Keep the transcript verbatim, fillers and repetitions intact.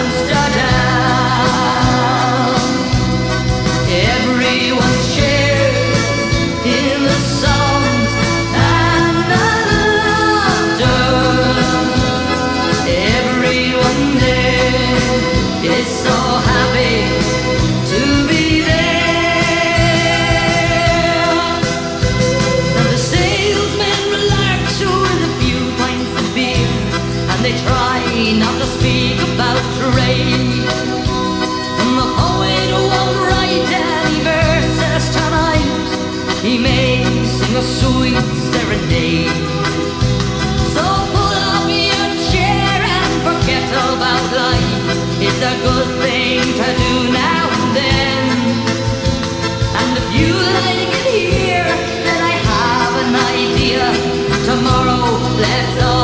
Amsterdam. Everyone shares in the songs and the laughter. Everyone there is so happy to be there. Now the salesmen relax with a few pints of beer, and they try not to speak about trade. And the poet won't write any verses tonight. He may sing a sweet serenade. So pull up your chair and forget about life. It's a good thing to do now and then. And if you like it here, then I have an idea. Tomorrow, let's all